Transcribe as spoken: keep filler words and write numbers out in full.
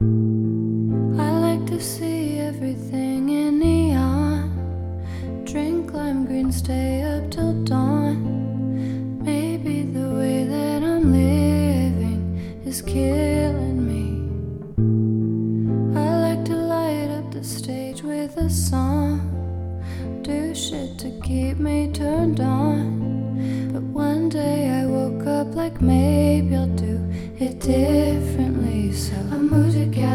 I like to see everything in neon. Drink lime green, stay up till dawn. Maybe the way that I'm living is killing me. I like to light up the stage with a song. Do shit to keep me turned on. But one day I woke up like maybe I'll do it differently. So I moved to California.